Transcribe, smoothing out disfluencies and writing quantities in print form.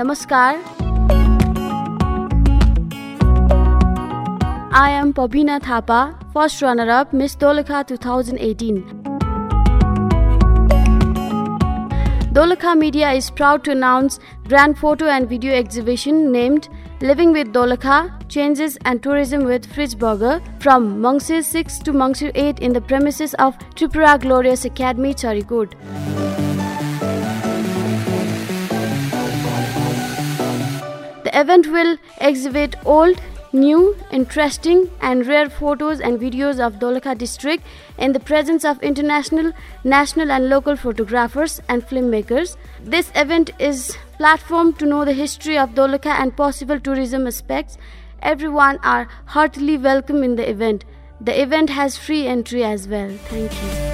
Namaskar. I am Pabina Thapa, first runner-up Miss Dolakha 2018. Dolakha Media is proud to announce grand photo and video exhibition named Living with Dolakha, Changes and Tourism with Fridge Burger from Mangsir 6 to Mangsir 8 in the premises of Tripura Glorious Academy, Charikot. The event will exhibit old, new, interesting and rare photos and videos of Dolakha district in the presence of international, national and local photographers and filmmakers. This event is a platform to know the history of Dolakha and possible tourism aspects. Everyone are heartily welcome in the event. The event has free entry as well. Thank you.